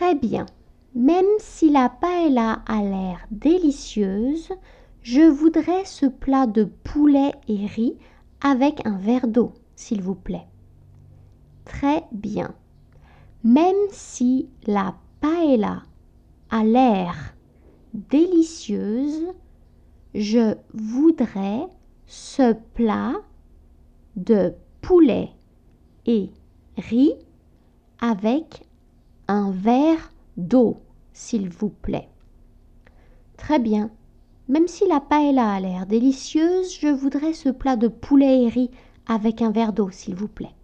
Très bien. Même si la paella a l'air délicieuse, je voudrais ce plat de poulet et riz avec un verre d'eau, s'il vous plaît. Très bien. Même si la paella a l'air délicieuse, je voudrais ce plat de poulet et riz avec un verre d'eau, s'il vous plaît. Très bien. Même si la paella a l'air délicieuse, je voudrais ce plat de poulet et riz avec un verre d'eau, s'il vous plaît.